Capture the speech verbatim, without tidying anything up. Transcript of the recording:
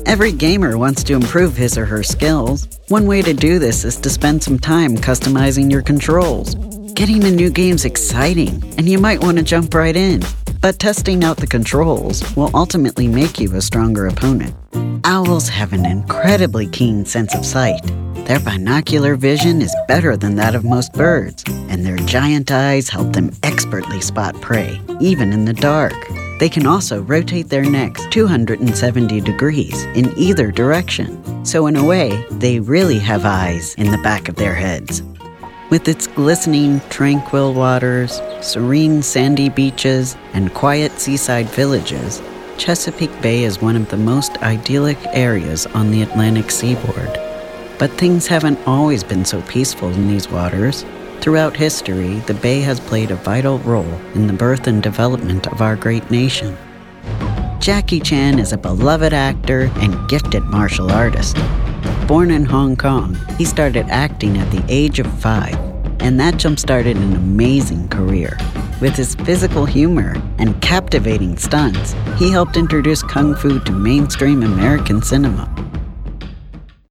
Every gamer wants to improve his or her skills. One way to do this is to spend some time customizing your controls. Getting a new game's exciting, and you might want to jump right in. But testing out the controls will ultimately make you a stronger opponent. Owls have an incredibly keen sense of sight. Their binocular vision is better than that of most birds, and their giant eyes help them expertly spot prey, even in the dark. They can also rotate their necks two hundred seventy degrees in either direction. So in a way, they really have eyes in the back of their heads. With its glistening, tranquil waters, serene sandy beaches, and quiet seaside villages, Chesapeake Bay is one of the most idyllic areas on the Atlantic seaboard. But things haven't always been so peaceful in these waters. Throughout history, the Bay has played a vital role in the birth and development of our great nation. Jackie Chan is a beloved actor and gifted martial artist. Born in Hong Kong, he started acting at the age of five, and that jump-started an amazing career. With his physical humor and captivating stunts, he helped introduce Kung Fu to mainstream American cinema.